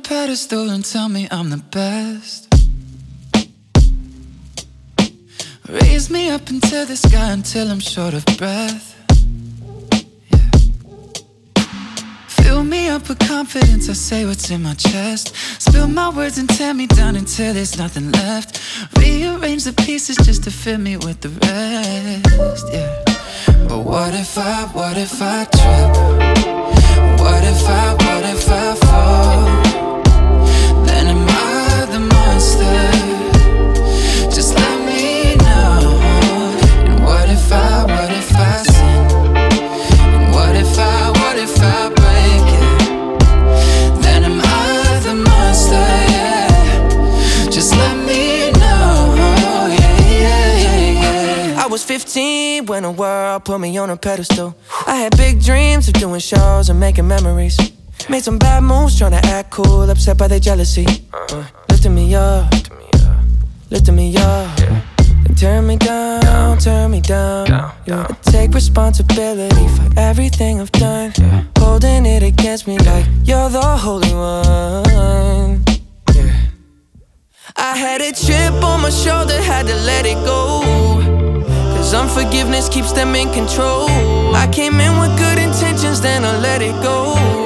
pedestal and tell me I'm the best. Raise me up into the sky until I'm short of breath. Yeah. Fill me up with confidence, I say what's in my chest. Spill my words and tear me down until there's nothing left. Rearrange the pieces just to fill me with the rest. Yeah. But what if I trip? What if I fall? Then am I the monster? Just let me know. And what if I sin? And what if I break it? Then am I the monster? Yeah. Just let me know. Yeah. I was 15 when the world put me on a pedestal. I had big dreams of doing shows and making memories. Made some bad moves trying to act cool, upset by their jealousy. Lifting me up, lifting me up. They turn me down, turn me down. I take responsibility for everything I've done. Holding it against me like you're the holy one. I had a chip on my shoulder, had to let it go. Cause unforgiveness keeps them in control. I came in with good intentions, then I let it go.